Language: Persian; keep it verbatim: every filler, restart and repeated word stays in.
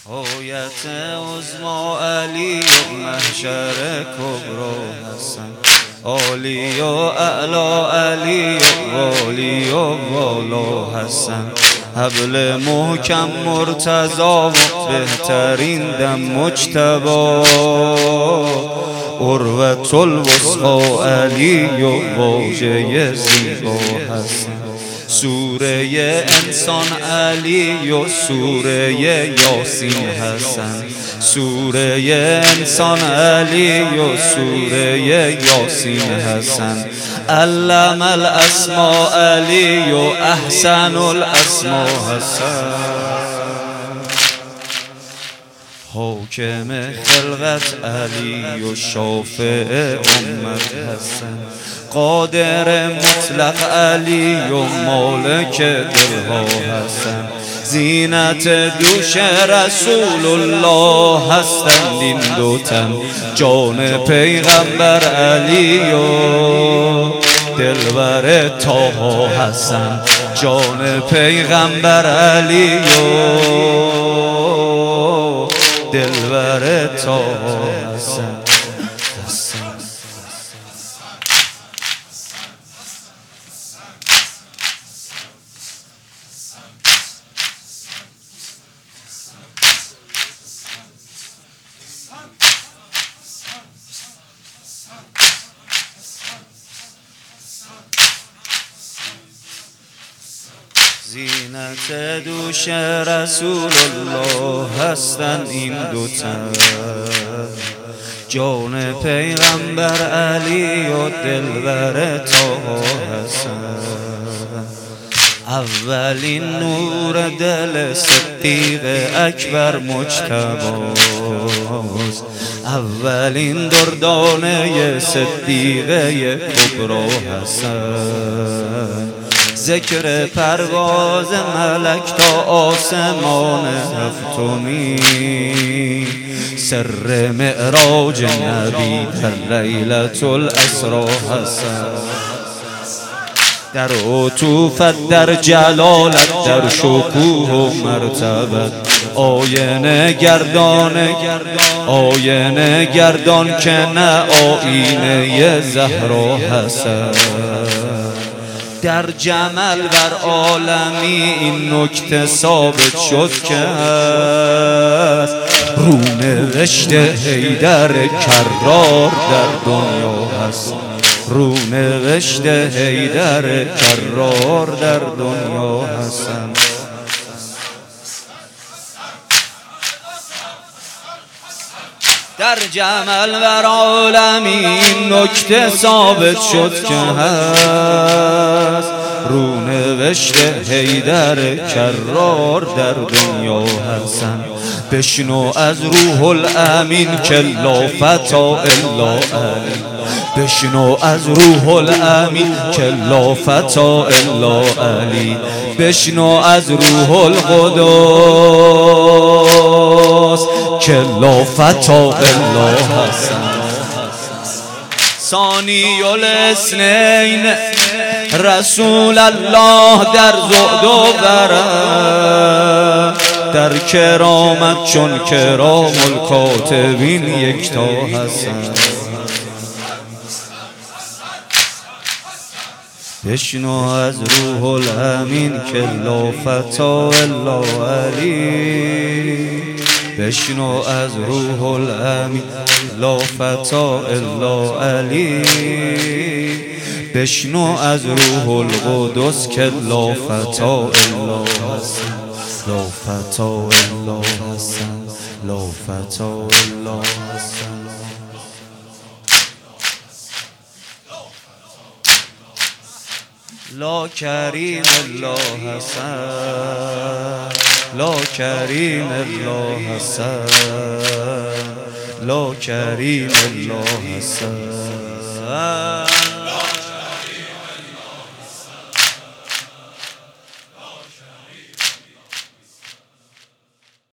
هویت عظما علی و محشر کبرا حسن عالی و اعلا علی و والی و والا حسن حبل محکم مرتضا و بهترین دم مجتبا عروة الوثقی علی و واژه زیبا حسن سوره انسان علی و سوره یاسین حسن سوره انسان علی و سوره یاسین حسن علم الاسماء علی و احسن الاسماء حسن حاکم خلقت علی و شافع امت حسن قادر مطلق علی و مالک دلها حسن زینت دوش رسول الله هستند این دوتن جان پیغمبر علی و دلبر طه حسن جان پیغمبر علی و دلبر طه حسن زینت دوش رسول الله هستن این دوتن جان پیغمبر علی و دلبر طه حسن اولین نور دل صدیق اکبر مجتباست اولین دردانه صدیقه کبرا حسن ذکر پرواز ملک تا آسمان هفتمی سر معراج نبی در لیلة الاسری حسن در عطوفت در جلالت در شکوه و مرتبت آینه گردان آینه گردان که نه آینه زهرا حسن در جمل بر عالمی این نکته ثابت شد که است رونوشت حیدر کرار در دنیا هست رونوشت حیدر کرار در دنیا هستن در جمل بر عالمی این نکته ثابت شد که هست رونوشت حیدر کرار در دنیا حسن بشنو از روح الامین که لا فتا الا علی بشنو از روح الامین که لا فتا الا علی بشنو از روح القدس که لا فتا الا حسن ثانی الاثنین رسول الله در زهد و برم در کرامت چون کرام الکاتبین یکتا حسن بشنو از روح الامین که لا فتا الا علی بشنو از روح الامین لا فتا الا علی بشنو از روح القدس که لا فتا الا حسن لا فتا الا حسن لا فتا الا حسن لا کریم الا حسن لا کریم الا حسن لا کریم الا حسن